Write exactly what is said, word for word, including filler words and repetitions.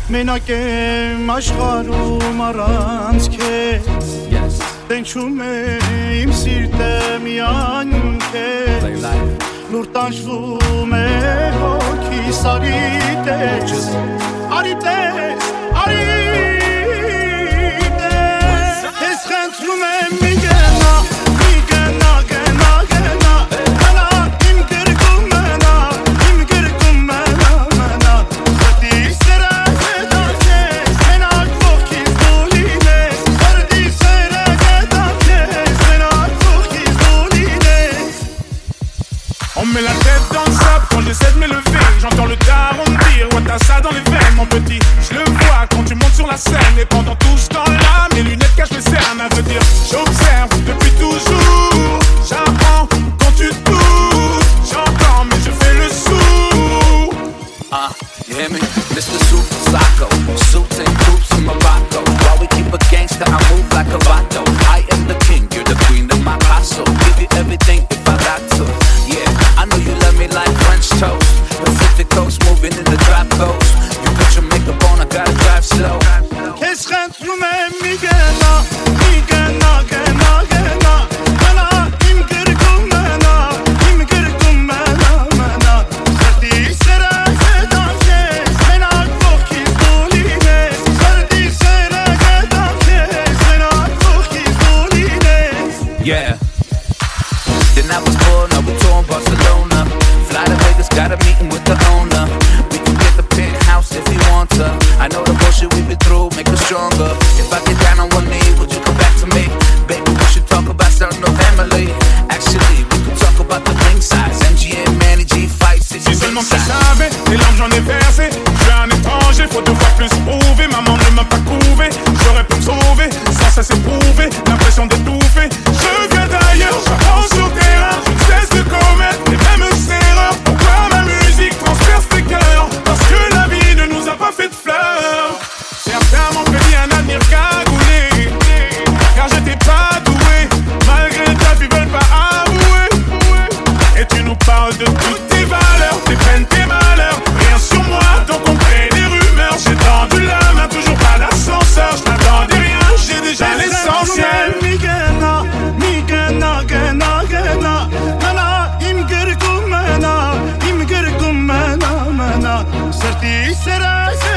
Մենակ եմ աշխարհում առանց քեզ Տենչում է իմ սիրտը միայն քեզ Լուր տանջվում է հոգիս արի տես Արի տես, արի տես Ես խնդրում եմ մի գնա, մի գնա, գնա, գնա Գնա իմ գրկում մնա, իմ գրկում մնա, մնա Սրտի սերը գետա քեզ, մենակ ողքից դու լինես Սրտի սերը գետա քեզ, մենակ ողքից դու լինես On met la tête dans le sable quand j'essaie de m'élever J'entends le daron me dire ouais t'as ça dans les veines mon petit Je le vois quand tu montes sur la scène Et pendant tout ce temps-là mes lunettes cachent mes cernes À veut dire j'observe depuis toujours J'apprends quand tu te touches J'entends mais je fais le sourd Uh, you hear me? Mister Super Psycho Suits and coops in Morocco While we keep a gangster I move like a vato I am the king, you're the queen of my castle Give you everything if I got to Yeah, I know you love me like French toast Pacific coast moving in the drop coast You put your makeup on, I gotta drive slow Քեզ խնդրում եմ մի գնա, մի գնա, գնա, գնա Գնա իմ գրկում մնա, իմ գրկում մնա, մնա Սրտի սերը գետա քեզ, մենակ ողքից դու լինես Սրտի սերը գետա քեզ, մենակ ողքից դու լինես Yeah Then I was born, I was torn Barcelona Fly to Vegas, got a meeting with the owner We can get the penthouse if you want to I know the bullshit we've been through make us stronger If I get down on one knee, would you come back to me? Baby, we should talk about starting no family Actually, we could talk about the ring size M G M, Manny G fights, it's Si seulement tu savais, les larmes j'en ai versé Je suis un étranger, faut devoir plus prouver Maman ne m'a pas couvé, j'aurais pu me sauver Sans ça c'est prouvé, l'impression d'étouffer Je viens d'ailleurs, j'apprends sur terrain Je ne cesse de commettre les mêmes erreurs Pourquoi ma musique transperce tes cœurs Parce que la vie ne nous a pas fait de fleurs Certains m'ont prédit un avenir cagoulé Car j'étais pas doué Malgré ta vie veulent pas avouer Et tu nous parles de toutes tes valeurs Tes peines, tes malheurs Rien sur moi, donc on crée des rumeurs J'ai tendu la main, toujours pas l'ascenseur Je n'attendais rien, j'ai déjà l'essentiel Mi gena, mi gena, gena, gena Gena im գրկում մնա, իմ գրկում մնա, մնա Սրտի սերը